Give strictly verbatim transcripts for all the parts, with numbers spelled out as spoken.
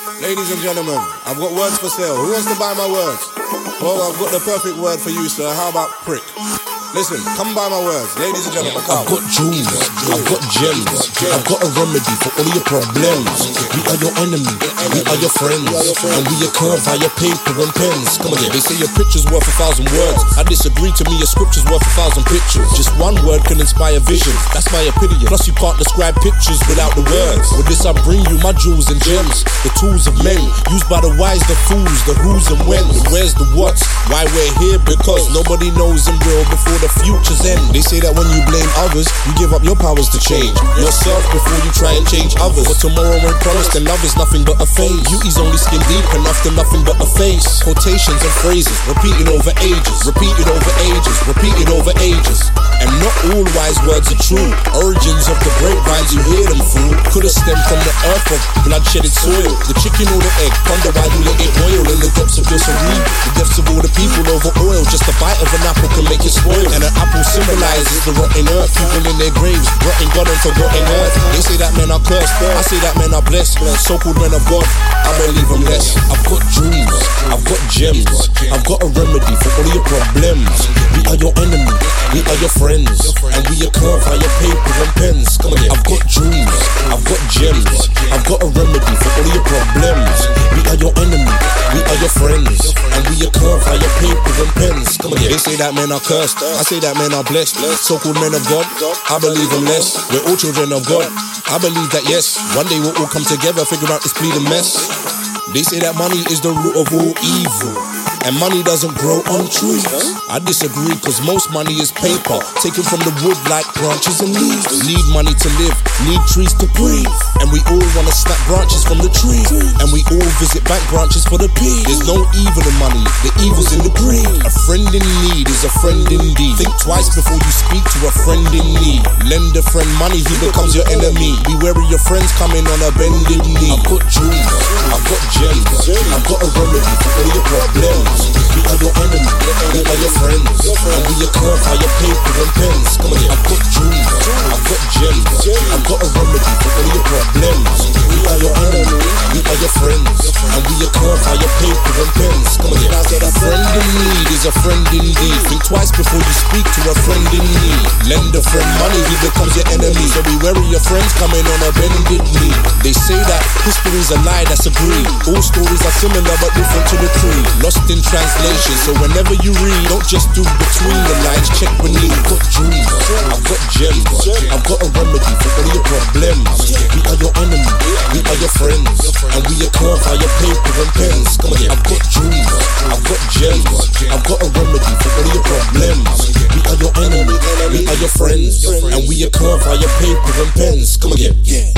Ladies and gentlemen, I've got words for sale. Who wants to buy my words? Well, I've got the perfect word for you, sir. How about prick? Listen, come buy my words. Ladies and gentlemen, come. I've got jewels, I've got gems, I've got a remedy for all your problems. We are your enemy, we are your friends, and we are curved via paper and pens. Come on, yeah. They say your picture's worth a thousand words. I disagree, to me your scripture's worth a thousand pictures. Just one word can inspire vision, that's my opinion. Plus you can't describe pictures without the words. With this I bring you my jewels and gems, the tools of men, used by the wise, the fools, the who's and when, the where's, the what's. Why we're here? Because nobody knows in real before the future's end. They say that when you blame others, you give up your powers to change yourself before you try and change others. But tomorrow ain't promised, and love is nothing but a phase. Beauty's only skin deep enough to nothing but a face. Quotations and phrases repeated over ages, repeated over ages, repeated over ages. And not all wise words are true. Origins of the grapevines you hear them through could have stemmed from the earth of blood-shedded soil. The chicken or the egg, ponder why you let it boil in the depths of your cerebral. The deaths of all the people over oil. Just a bite of an apple can make it spoil. And an apple symbolizes the rotten earth. People in their graves, rotting God and forgotten earth. They say that men are cursed, I say that men are blessed. So-called men of God, I believe them less. I've got jewels, I've got gems, I've got a remedy for all your problems. We are your enemy, we are your friends, and we are curved via paper and pens. Come on, yeah. I've got jewels, I've got gems, I've got a remedy for all your problems. We are your enemy, we are your friends, and we are curved via paper and pens. Come on, yeah. They say that men are cursed, I say that men are blessed. So-called men of God, I believe them less. We're all children of God, I believe that yes. One day we'll all come together, figure out this bleeding mess. They say that money is the root of all evil, and money doesn't grow on trees. I disagree, cause most money is paper, taken from the wood like branches and leaves. Need money to live, need trees to breathe, and we all wanna snap branches from the tree, and we all visit bank branches for the peas. There's no evil in money, the evil's in the greed. A friend in need is a friend indeed. Think twice before you speak to a friend in need. Lend a friend money, he becomes your enemy. Be wary your friends coming on a bended knee. I've got jewels, I've got gems, I've got a remedy for all your problems. We are your enemy, we are your friends, and we are curved by your paper and pens. Come on, yeah. I've got jewels, I've got gems, I've got a remedy for all your problems. We are your enemy, we are your friends, and we are curved by your paper and pens. Come on, yeah. A friend in need is a friend indeed. Think twice before you speak to a friend in need. Lend a friend money, he becomes your enemy. So be wary your friends coming on a bended knee. They say that history's a lie, that's agreed. All stories are similar but different to the creed. Lost in translation, so whenever you read, don't just do between the lines, check beneath. I've got jewels, I've got gems, I've got a remedy for all your problems. We are your enemy, we are your friends, and we are curved by your paper and pens. Come on, yeah. I've got jewels, I've got gems, I've got a remedy for all your problems. We are your enemy, we are your friends, and we are curved by your paper and pens. Come on, yeah.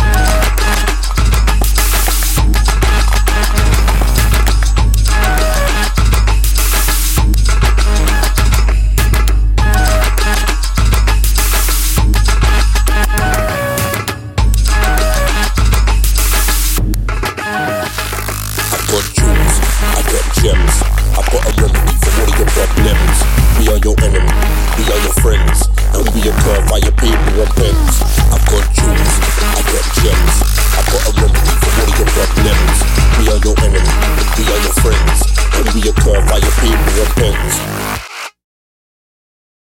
Gems. I've got a remedy for all of your problems. We are your enemy, we are your friends, and we are curved by your paper and pens. I've got jewels, I've got gems, I've got a remedy for all of your problems. We are your enemy, we are your friends, and we are curved by your paper and pens.